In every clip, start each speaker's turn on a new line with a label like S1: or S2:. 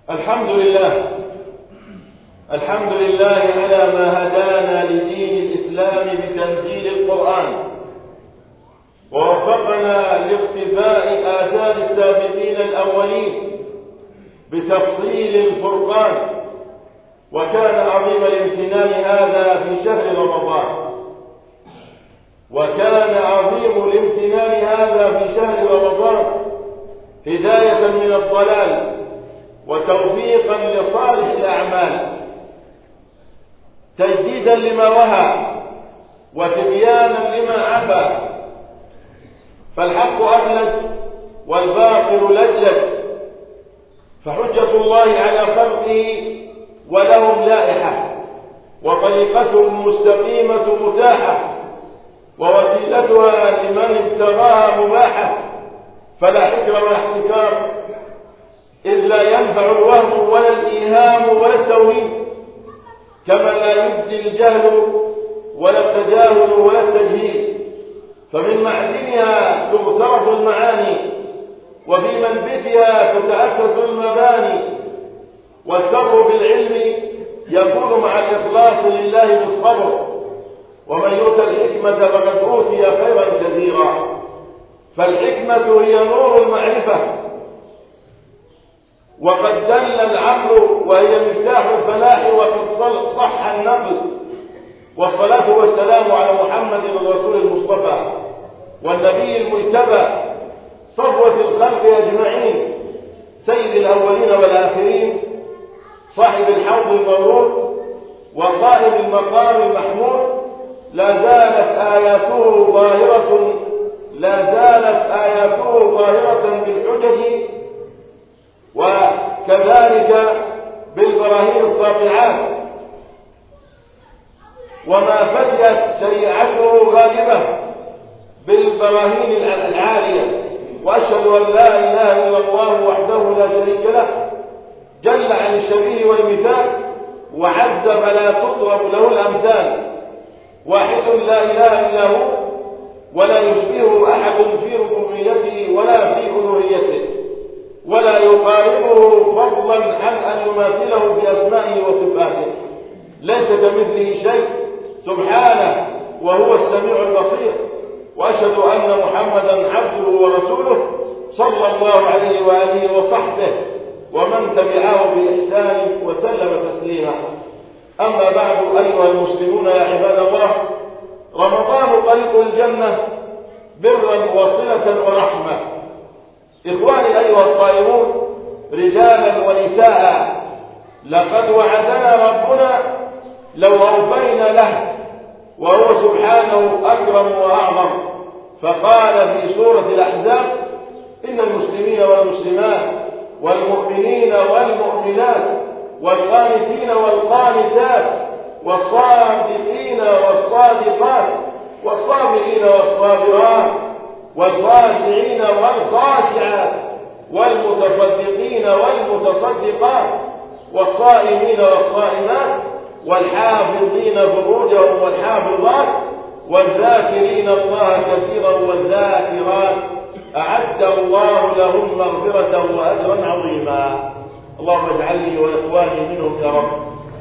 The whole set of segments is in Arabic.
S1: الحمد لله على ما هدانا لدين الإسلام بتنزيل القرآن، ووفقنا لاقتفاء آثار السابقين الأولين بتفصيل الفرقان. وكان عظيم الامتنان هذا في شهر رمضان، هداية من الضلال وتوفيقا لصالح الأعمال، تجديدا لما وهى وتبيانا لما عفا. فالحق أبلج والباطل لجلج، فحجة الله على خلقه ولهم لائحة، وطريقتهم مستقيمة متاحة، ووسيلتها لمن ابتغاها مباحة. فلا حكر ولا احتكار، إذ لا ينفع الوهم ولا الإيهام ولا التوهيم، كما لا يجزي الجهل ولا التجاهل ولا التجهيل. فمن معدنها تغترف المعاني، وفي منبتها تتأسس المباني. والسر بالعلم يكون مع الإخلاص لله بالصبر، ومن يؤت الحكمة فقد أوتي خيرا كثيرا. فالحكمة هي نور المعرفة، وقد دل العقل، وهي مفتاح الفلاح، وقد صح النقل. والصلاة والسلام على محمد الرسول المصطفى والنبي المجتبى، صفوة الخلق أجمعين، سيد الأولين والآخرين، صاحب الحوض المورود وقائم المقام المحمود. لا زالت آياته ظاهرة بالحجج، وكذلك بالبراهين الساطعات، وما فتيت شريعته غالبة بالبراهين العالية. وأشهد أن لا إله إلا الله وحده لا شريك له، جل عن الشبيه والمثال، وعز فلا تضرب له الأمثال. واحد لا إله إلا هو، ولا يشبهه أحد في ربوبيته ولا في ألوهيته، ولا يقاربه فضلا عن أن يماثله في أسمائه وصفاته. ليس كمثله شيء سبحانه، وهو السميع البصير. وأشهد أن محمدا عبده ورسوله، صلى الله عليه وآله وصحبه ومن تبعه بإحسان وسلم تسليما. أما بعد، أيها المسلمون يا عباد الله، رمضان طريق الجنة برا وصلة ورحمة. إخواني أيها الصائمون، رجالا ونساء، لقد وعدنا ربنا لو أوفينا له، وهو سبحانه أكرم وأعظم. فقال في سورة الأحزاب: إن المسلمين والمسلمات والمؤمنين والمؤمنات والقانتين والقانتات والصادقين والصادقات والصابرين والصابرات والخاشعين والخاشعات والمتصدقين والمتصدقات والصائمين والصائمات والحافظين فروجهم والحافظات والذاكرين الله كثيرا والذاكرات، أعد الله لهم مغفرة وأجرا عظيما. اللهم اجعلني وإخواني منهم يا رب.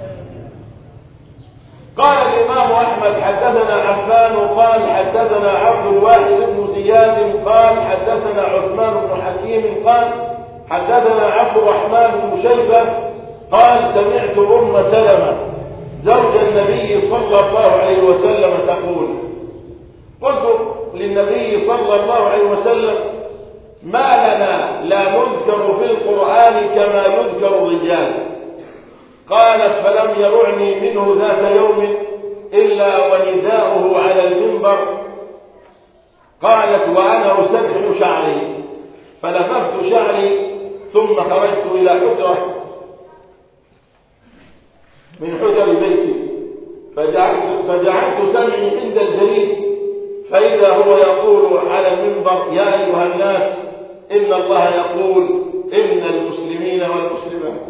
S1: قال الإمام أحمد: حدثنا عفان قال حدثنا عبد الواحد بن زياد قال حدثنا عثمان بن حكيم قال حدثنا عبد الرحمن بن شيبة قال سمعت أم سلمة زوج النبي صلى الله عليه وسلم تقول: قلت للنبي صلى الله عليه وسلم: ما لنا لا نذكر في القرآن كما يذكر الرجال؟ قالت: فلم يرعني منه ذات يوم إلا ونداؤه على المنبر. قالت: وأنا أسرح شعري، فلففت شعري ثم خرجت إلى حجرة من حجر بيتي، فجعلت سمعي عند الجليد، فإذا هو يقول على المنبر: يا أيها الناس، إن الله يقول: إن المسلمين والمسلمات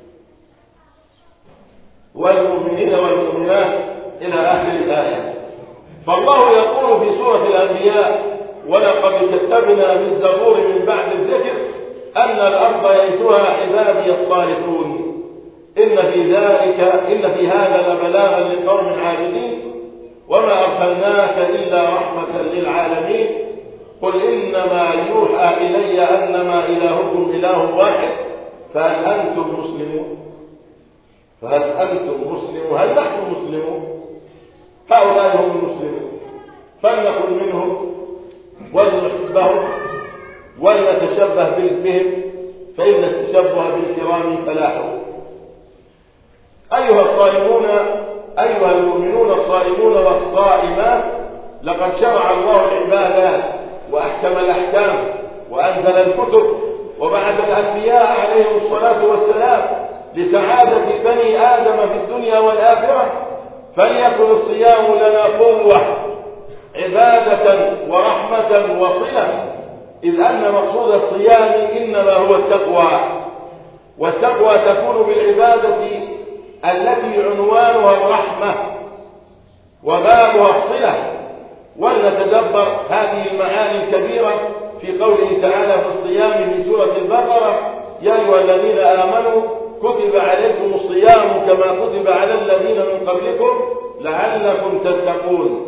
S1: والمؤمنين والمؤمنات، إلى آخر الآية. فالله يقول في سورة الأنبياء: ولقد كتبنا في الزبور من بعد الذكر أن الأرض يرثها عبادي الصالحون إن في هذا لبلاغا لقوم عابدين وما أرسلناك إلا رحمة للعالمين قل إنما يوحى إلي أنما إلهكم إله واحد فهل أنتم مسلمون هل نحن مسلمون؟ هؤلاء هم المسلمون فلنكن منهم ولنحبهم ولنتشبه بهم فإن التشبه بالكرام فلاح. أيها المؤمنون الصائمون والصائمات لقد شرع الله العبادات وأحكم الأحكام وأنزل الكتب وبعث الأنبياء عليهم الصلاة والسلام لسعادة بني آدم في الدنيا والآخرة فليكن الصيام لنا قوة عبادة ورحمة وصلة إذ أن مقصود الصيام إنما هو التقوى والتقوى تكون بالعبادة التي عنوانها الرحمة وبابها الصلة. ولنتدبر هذه المعاني الكبيرة في قوله تعالى في الصيام في سورة البقرة يا أيها الذين آمنوا كتب عليكم الصيام كما كتب على الذين من قبلكم لعلكم تتقون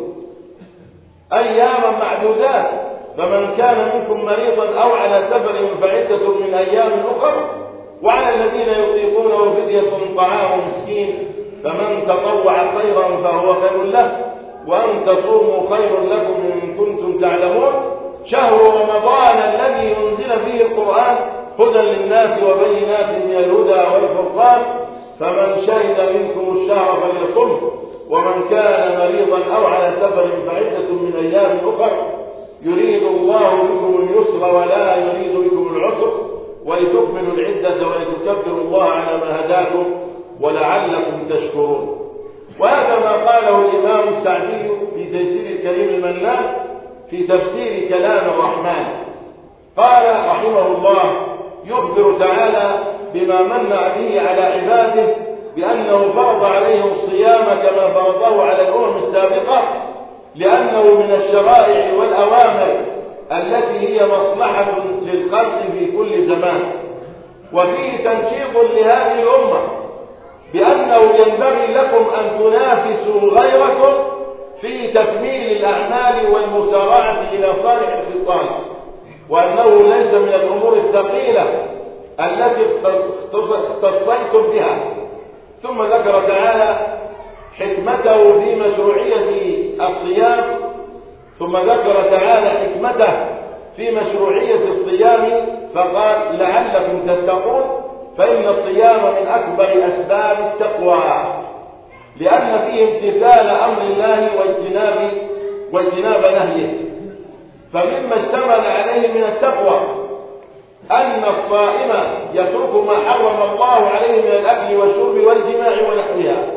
S1: أياما معدودات فمن كان منكم مريضا أو على سفر فعدة من أيام أخر وعلى الذين يطيقونه فدية طعام مسكين فمن تطوع خيرا فهو خير له وأن تصوموا خير لكم إن كنتم تعلمون شهر رمضان الذي أنزل فيه القرآن هدى للناس وبينات من الهدى والفرقان فمن شهد منكم الشهر فليصمه ومن كان مريضا أو على سفر فعدة من أيام أخر يريد الله بكم اليسر ولا يريد بكم العسر ولتكملوا العدة ولتكبروا الله على ما هداكم ولعلكم تشكرون. وهذا ما قاله الإمام السعدي في تيسير الكريم المنان في تفسير كلام الرحمن قال رحمه الله يخبر تعالى بما من به على عباده بأنه فرض عليهم الصيام كما فرضه على الأمم السابقة لأنه من الشرائع والأوامر التي هي مصلحة للخلق في كل زمان وفيه تنشيط لهذه الأمة بأنه ينبغي لكم أن تنافسوا غيركم في تكميل الأعمال والمسارعة إلى صالح الخصال وأنه ليس من الأمور الثقيلة التي اختصيتم بها. ثم ذكر تعالى حكمته في مشروعية الصيام ثم ذكر تعالى حكمته في مشروعية الصيام فقال لعلكم تتقون فإن الصيام من أكبر أسباب التقوى لأن فيه امتثال أمر الله واجتناب نهيه. فمما اشتمل عليه من التقوى أن الصائم يترك ما حرم الله عليه من الأكل والشرب والجماع ونحوها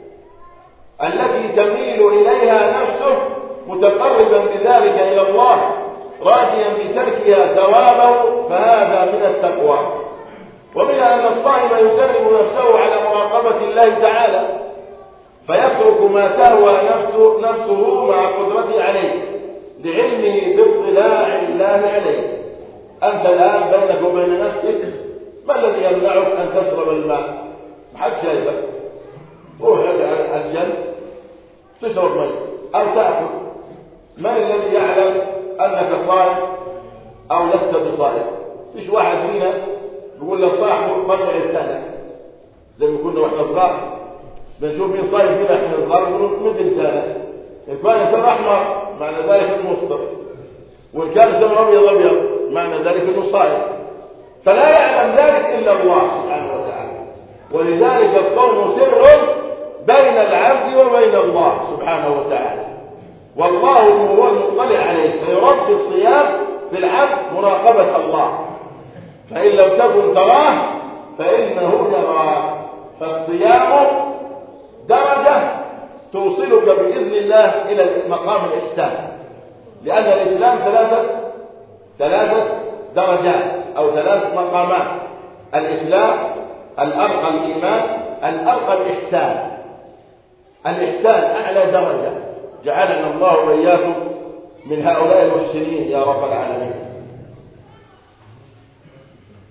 S1: التي تميل إليها نفسه متقربا بذلك إلى الله راجيا بتركها ثوابه فهذا من التقوى. ومنها أن الصائم يدرب نفسه على مراقبة الله تعالى فيترك ما تهوى نفسه مع قدرته عليه لعلمه باطلاع الله عليه. أنت الآن بينك وبين نفسك ما الذي يمنعك أن تشرب الماء؟ محد شايفك روح الجنة تشرب ماء أو تأكل. من الذي يعلم أنك صائم أو لست بصائم؟ فيش واحد فينا يقول لصاحبه طلع لسانك زي ما كنا واحنا صغار بنشوف مين صايم فينا احنا صغار نقول مد لسانك إن كان لسان أحمر معنى ذلك المفطر وإن كان لسان أبيض معنى ذلك انه صائم فلا يعلم ذلك الا الله سبحانه وتعالى. ولذلك الصوم سر بين العبد وبين الله سبحانه وتعالى والله هو المطلع عليه فيرد الصيام بالعبد مراقبة الله فإن لم تكن تراه فإنه يراك. فالصيام درجة توصلك بإذن الله إلى مقام الإحسان لأن الإسلام ثلاثة درجات أو ثلاث مقامات الإسلام الأرقى الإيمان الأرقى الإحسان. الإحسان أعلى درجة جعلنا الله وإياكم من هؤلاء المحسنين يا رب العالمين.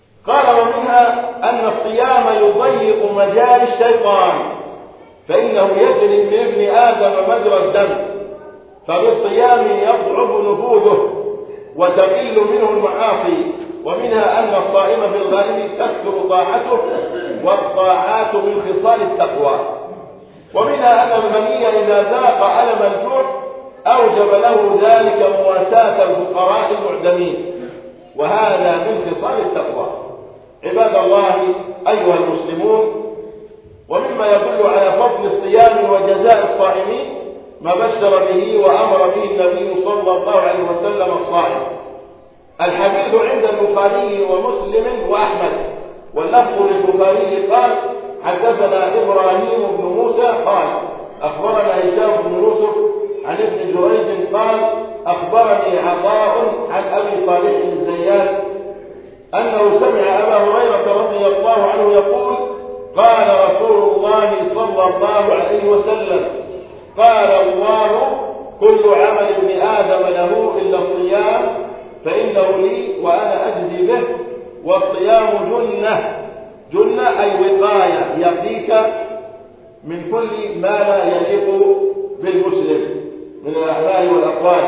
S1: أن الصيام يضيق مجال الشيطان، فإنه يجري من ابن آدم مجرى الدم، فبالصيام يضعف نفوذه وتقل منه المعاصي. ومنها أن الصائم في الغالب تكثر طاعته، والطاعات من خصال التقوى. ومنها أن الغني إذا ذاق ألم الجوع أوجب له ذلك مواساة الفقراء المعدمين، وهذا من خصال التقوى. عباد الله أيها المسلمون، ومما يدل على فضل الصيام وجزاء الصائمين ما بشر به وأمر به النبي صلى الله عليه وسلم الصائم. الحديث عند البخاري ومسلم وأحمد، واللفظ للبخاري قال: حدثنا إبراهيم بن موسى قال: أخبرنا هشام بن يوسف عن ابن جريج قال: أخبرني عطاء عن أبي صالح الزيات أنه سمع أبا هريرة رضي الله عنه يقول: قال رسول الله صلى الله عليه وسلم: قال الله: كل عمل ابن آدم له إلا الصيام فإنه لي وأنا أجزي به، والصيام جنة أي وقاية يقيك من كل ما لا يليق بالمسلم من الأعمال والأقوال.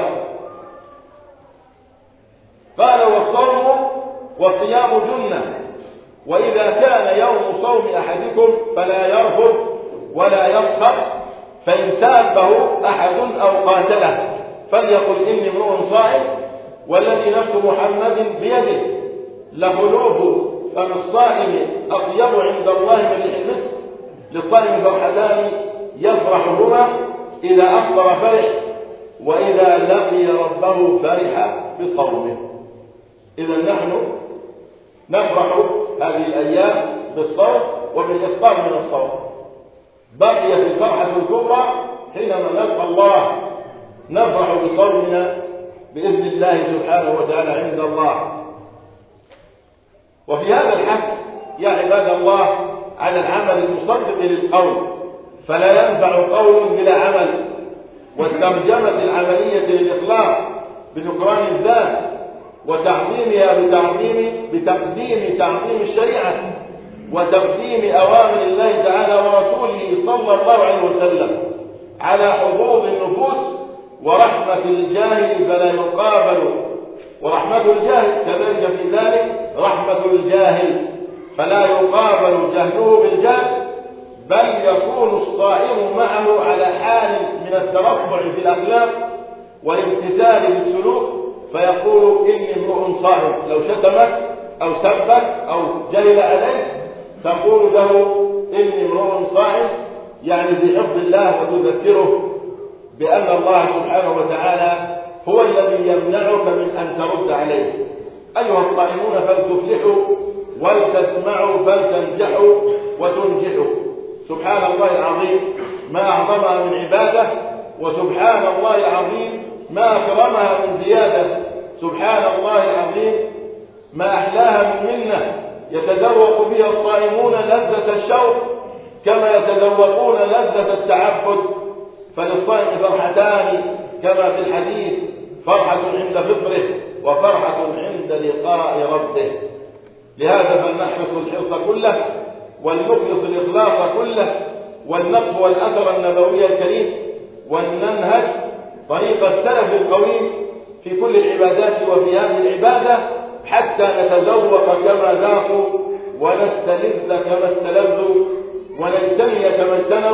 S1: قال: والصيام جنة، وإذا كان يوم صوم أحدكم فلا يرفض ولا يسخر، فإن سابه أحد أو قاتله فليقل: إني امرؤ صائم، والذي نفس محمد بيده لخلوف فم الصائم أطيب عند الله من ريح المسك. للصائم فرحتان يفرحهما: إذا أفطر فرح، وإذا لقي ربه فرح بصومه. إذا نحن نفرح هذه الأيام بالصوم وبالإفطار من الصوم. بقيت الفرحة الكبرى حينما نلقى الله، نفرح بصومنا بإذن الله سبحانه وتعالى عند الله. وفي هذا الحث يا عباد الله على العمل المصدق للقول، فلا ينفع قول بلا عمل، والترجمة العملية للإخلاص بنكران الذات وتعظيمها بتقديم تعظيم الشريعة وتقديم أوامر الله تعالى ورسوله صلى الله عليه وسلم على حظوظ النفوس ورحمة الجاهل فلا يقابل، ورحمة الجاهل كذلك في ذلك رحمة الجاهل فلا يقابل جهله بالجهل، بل يكون الصائم معه على حال من الترفع في الأخلاق والامتثال بالسلوك، فيقول: إني امرؤ صائم. لو شتمك أو سبك أو جهل عليك تقول له: إني امرؤ صائم، يعني بحفظ الله، وتذكره بأن الله سبحانه وتعالى هو الذي يمنعك من أن ترد عليه. أيها الصائمون فلتفلحوا ولتسمعوا فلتنجحوا وتنجحوا. سبحان الله العظيم ما أعظمها من عبادة، وسبحان الله العظيم ما أكرمها من زيادة. سبحان الله العظيم ما أحلاها من منة يتذوق بها الصائمون لذة الشوق كما يتذوقون لذة التعبد. فللصائم فرحتان كما في الحديث: فرحة عند فطره وفرحة عند لقاء ربه. لهذا فلنحرص الحرص كله ولنخلص الإخلاص كله، ولنقف الأثر النبوي الكريم، ولننهج طريق السلف القويم في كل العبادات وفي هذه العبادة، حتى نتذوق كما ذاقوا ونستلذ كما استلذوا ونجتني كما اجتنوا،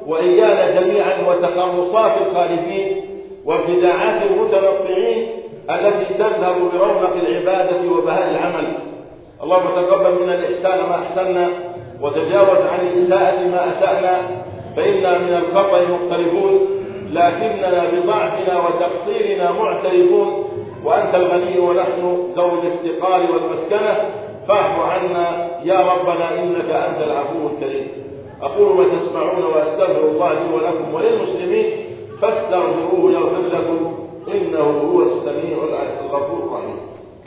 S1: وإيانا جميعا وتقرصات الخالفين وابتداعات المتنطعين التي تذهب برونق العبادة وبهاء العمل. اللهم تقبل منا الإحسان ما أحسنا، وتجاوز عن الإساءة ما أسأنا، فإنا من الخطأ مقترفون، لكننا بضعفنا وتقصيرنا معترفون، وأنت الغني ونحن ذوي الافتقار والمسكنة، فاعف عنا يا ربنا إنك أنت العفو الكريم. أقول ما تسمعون وأستغفر الله لي ولكم وللمسلمين فاستغفروه يغفر لكم إنه هو السميع الغفور الرحيم.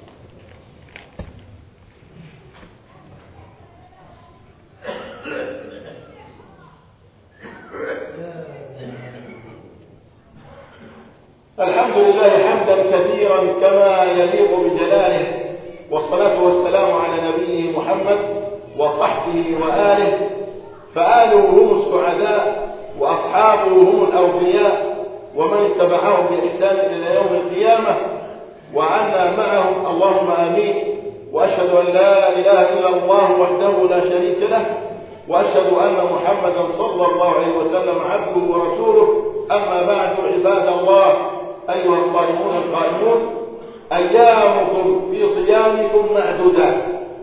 S1: الحمد لله حمدا كثيرا كما يليق بجلاله، والصلاة والسلام على نبيه محمد وصحبه وآله، فآله هم السعداء وأصحابه هم الأوفياء، ومن اتبعهم بإحسان إلى يوم القيامة، وعنا معهم اللهم آمين. وأشهد أن لا إله إلا الله وحده لا شريك له، وأشهد أن محمدا صلى الله عليه وسلم عبده ورسوله. أما بعد، عباد الله أيها الصائمون القائمون، أيامكم في صيامكم معدودات،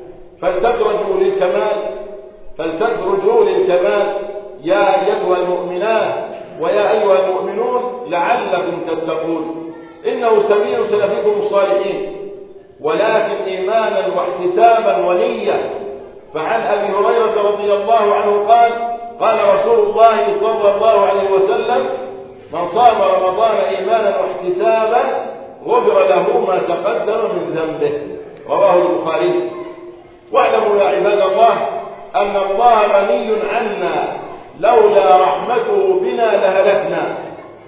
S1: فلتدرجوا للكمال يا أيها المؤمنات ويا أيها المؤمنون لعلكم تتقون. إنه سبيل سلفكم الصالحين، ولكن إيمانا واحتسابا ونية. فعن أبي هريرة رضي الله عنه قال: قال رسول الله صلى الله عليه وسلم: من صام رمضان إيمانا واحتسابا غفر له ما تقدم من ذنبه. رواه البخاري. واعلموا يا عباد الله أن الله غني عنا، لولا رحمته بنا لهلكنا.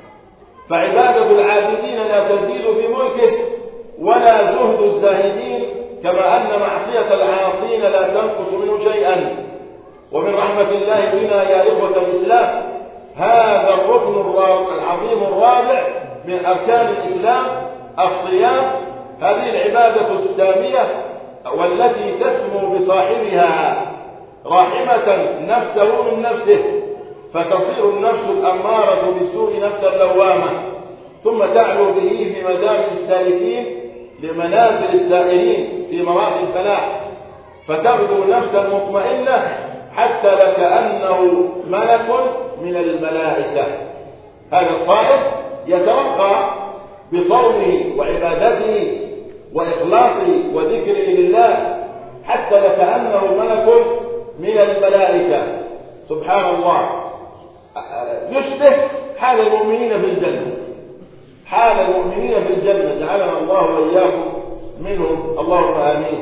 S1: فعبادة العابدين لا تزيد في ملكه، ولا زهد الزاهدين، كما أن معصية العاصين لا تنقص منه شيئا. ومن رحمة الله بنا يا إخوة الإسلام هذا الركن العظيم الرابع من أركان الإسلام، الصيام، هذه العبادة السامية والتي تسمو بصاحبها راحمة نفسه من نفسه، فتصير النفس الأمارة بالسوء نفسا لوامة، ثم تعلو به في مدارج السالكين لمنازل السائرين في مواقع الفلاح، فتغدو نفسا مطمئنة حتى لكأنه ملك من الملائكة. هذا الصائم يترقى بصومه وعبادته وإخلاصه وذكره لله حتى لكأنه ملك من الملائكة. سبحان الله، يشبه حال المؤمنين في الجنة، حال المؤمنين في الجنة، جعلنا الله وإياكم منهم، اللهم آمين.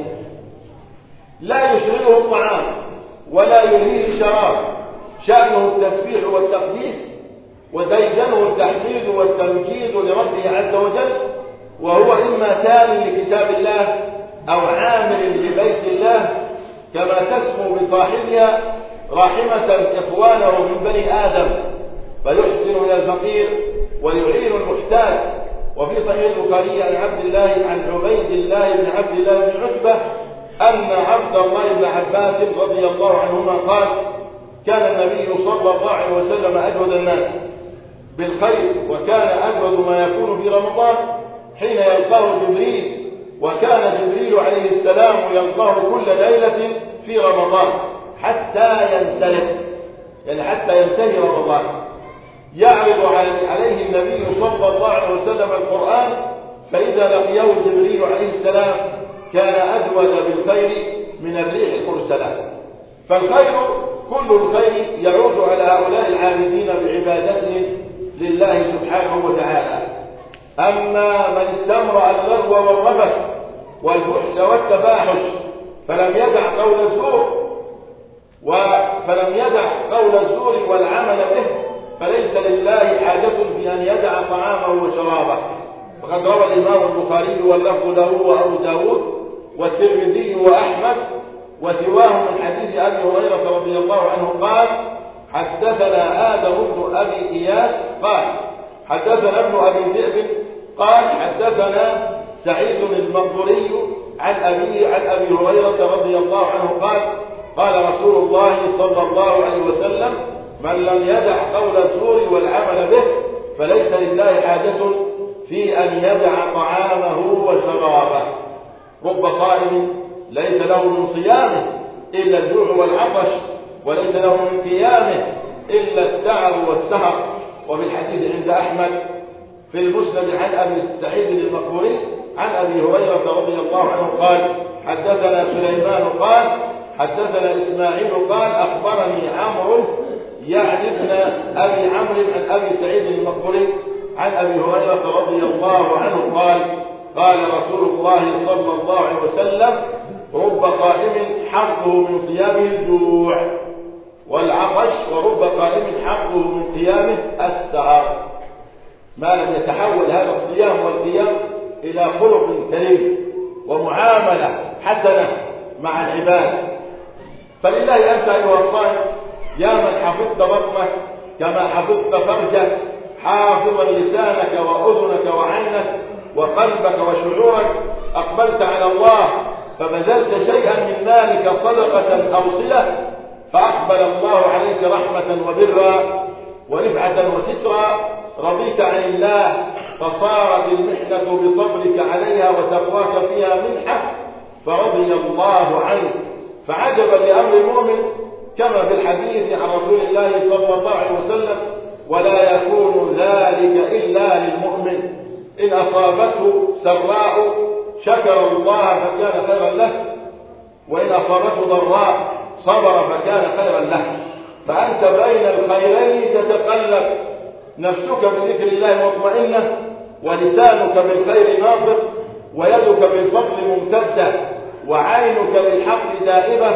S1: لا يشغله الطعام ولا يلهيه الشراب، شأنه التسبيح والتقديس، وديدنه التحميد والتمجيد لربه عز وجل، وهو إما تال لكتاب الله أو عامل لبيت الله، كما تسمو بصاحبها راحمة إخوانه من بني آدم، فيحسن إلى الفقير ويعين المحتاج. وفي صحيح البخاري عن عبيد الله بن عبد الله بن عتبة أن عبد الله بن عباس رضي الله عنهما قال: كان النبي صلى الله عليه وسلم أجود الناس بالخير، وكان أجود ما يكون في رمضان حين يلقاه جبريل، وكان جبريل عليه السلام يلقاه كل ليلة في رمضان حتى ينسلخ، يعني حتى ينتهي رمضان، يعرض عليه النبي صلى الله عليه وسلم القرآن، فإذا لقيه جبريل عليه السلام كان أجود بالخير من الريح المرسلة. فالخير كل الخير يعود على هؤلاء العابدين بعبادتهم لله سبحانه وتعالى. أما من استمرأ اللغو والرفث والفحش والتفاحش فلم يدع قول الزور والعمل به، فليس لله حاجة في أن يدع طعامه وشرابه. فقد روى الإمام البخاري واللفظ له وأبو داود والترمذي وأحمد وسواه من حديث أبي هريرة رضي الله عنه قال: حدثنا آدم بن أبي إياس قال حدثنا ابن أبي ذئب قال حدثنا سعيد المنظري عن أبي هريرة رضي الله عنه قال: قال رسول الله صلى الله عليه وسلم: من لم يدع قول الزور والعمل به فليس لله حاجة في أن يدع طعامه وشرابه. رب صائم ليس له من صيامه إلا الجوع والعطش، وليس له من قيامه إلا التعب والسهر. وفي الحديث عند أحمد في المسند عن أبي سعيد المقبوري عن أبي هريرة رضي الله عنه قال: حدثنا سليمان قال حدثنا إسماعيل قال أخبرني عمرو يعني ابن أبي عمرو عن أبي سعيد المقبوري عن أبي هريرة رضي الله عنه قال: قال رسول الله صلى الله عليه وسلم: رب صائم حقه من صيامه الجوع والعطش، ورب قائم حقه من قيامه السهر. ما لم يتحول هذا الصيام والقيام إلى خلق كريم ومعاملة حسنة مع العباد. فلله أنت أيها الصائم يا من حفظت بطنك كما حفظت فرجك، حافظا لسانك وأذنك وعينك وقلبك وشعورك، أقبلت على الله فبذلت شيئا من مالك صدقة أو صلة، فأقبل الله عليك رحمة وبرا ورفعة وسترا، رضيت عن الله فصارت المحنة بصبرك عليها وتقواك فيها منحة فرضي الله عنك. فعجبا لأمر المؤمن كما في الحديث عن رسول الله صلى الله عليه وسلم: ولا يكون ذلك إلا للمؤمن، إن أصابته سراء شكر الله فكان خيرا له، وإن أصابته ضراء صبر فكان خيرا له. فأنت بين الخيرين تتقلب، نفسك بذكر الله مطمئنة، ولسانك بالخير ناطق، ويدك بالفضل ممتدة، وعينك بالحق دائبة،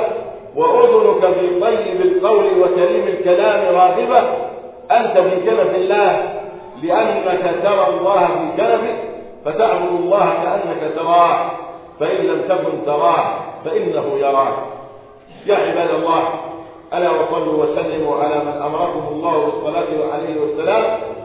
S1: وأذنك بطيب القول وكريم الكلام راغبة. أنت في كنف الله لأنك ترى الله في كنفك، فتعبد الله كأنك تراه، فإن لم تكن تراه فإنه يراك. يا عباد الله، ألا وصلوا وسلموا على من أمركم الله بالصلاة عليه والسلام،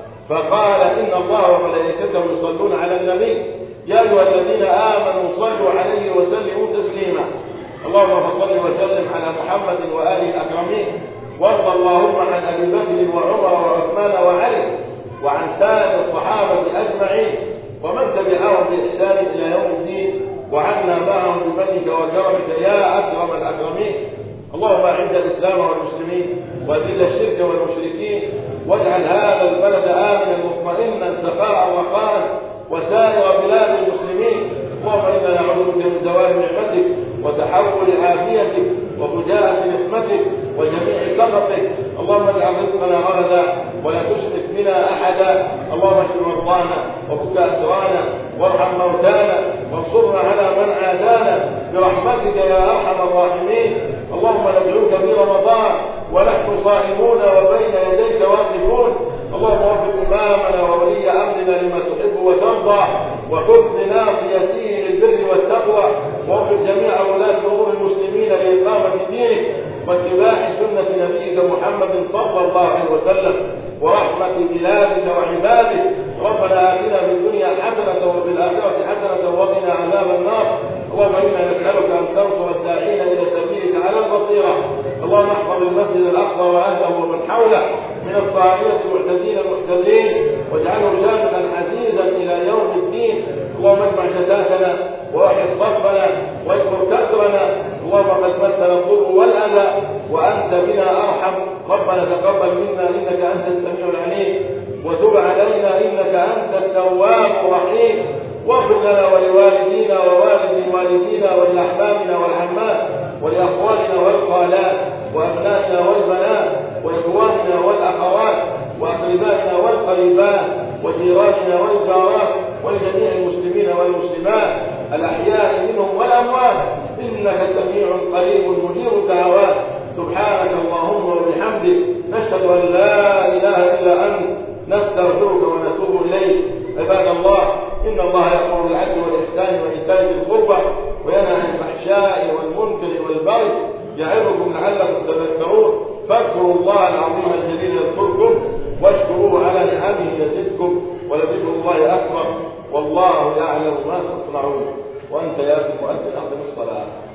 S1: فقال: إن الله وملائكته يصلون على النبي يا أيها الذين آمنوا صلوا عليه وسلموا تسليما. اللهم صل وسلم على محمد وآله الأكرمين، وارض اللهم عن أبي بكر وعمر وعثمان وعلي وعن سائر الصحابة أجمعين ومن تبعهم بإحسان إلى يوم الدين، وعنا معهم بمنك وكرمك يا أكرم الأكرمين. اللهم أعز الإسلام والمسلمين وأذل الشرك والمشركين، واجعل هذا البلد آمنا مطمئنا سخاء رخاء وسائر بلاد المسلمين. اللهم إنا نعوذ بك من زوال نعمتك وتحول عافيتك وفجاءة نقمتك وجميع سخطك. اللهم اجعل رزقنا غدا ولا تشرك بنا أحدا. اللهم اشف مرضانا وفك أسرانا وارحم موتانا وانصرنا على من عادانا برحمتك يا أرحم الراحمين. اللهم ندعوك في رمضان ونحن صائمون وبين يديك واقفون. اللهم وفق إمامنا وولي أمرنا لما تحب وترضى، وخذ بناصيته للبر والتقوى، ووفق جميع ولاة أمور المسلمين لإقامة دينك واتباع سنة نبيك محمد صلى الله عليه وسلم ورحمة بلادك وعبادك. ربنا آتنا في الدنيا حسنة وفي الآخرة حسنة وقنا عذاب النار. اللهم إنا نسألك أن تنصر الداعين إلى سبيلك على البصيرة. اللهم احفظ المسجد الأقصى وأهله ومن حوله من الطاغية المعتدين المحتلين، واجعله شامخا عزيزا إلى يوم الدين. اللهم اجمع شتاتنا واحد صفنا واجبر كسرنا. اللهم قد مسنا الضر والأذى وأنت بنا أرحم. ربنا تقبل منا إنك أنت السميع العليم، وتب علينا إنك أنت التواب الرحيم. واغفر لنا ولوالدينا ووالد والدينا ولأحبابنا والعمات ولأخواننا والخالات وأبنائنا والبنات وإخواننا والأخوات وأقربائنا والقريبات وجيراننا والجارات ولجميع المسلمين والمسلمات الأحياء منهم والأموات، إنك سميع قريب مجيب الدعوات. سبحانك اللهم وبحمدك، نشهد أن لا إله إلا أنت، نستغفرك ونتوب إليك. عباد الله، إن الله يأمر بالعدل والإحسان وإيتاء ذي القربى وينهى عن الفحشاء والمنكر والبغي يعظكم لعلكم تذكرون. فاذكروا الله العظيم الجليل يذكركم، واشكروه على نعمه يزدكم، ولذكر الله أكبر، والله يعلم ما تصنعون. وأنت يا أخي مؤذن أقم الصلاة.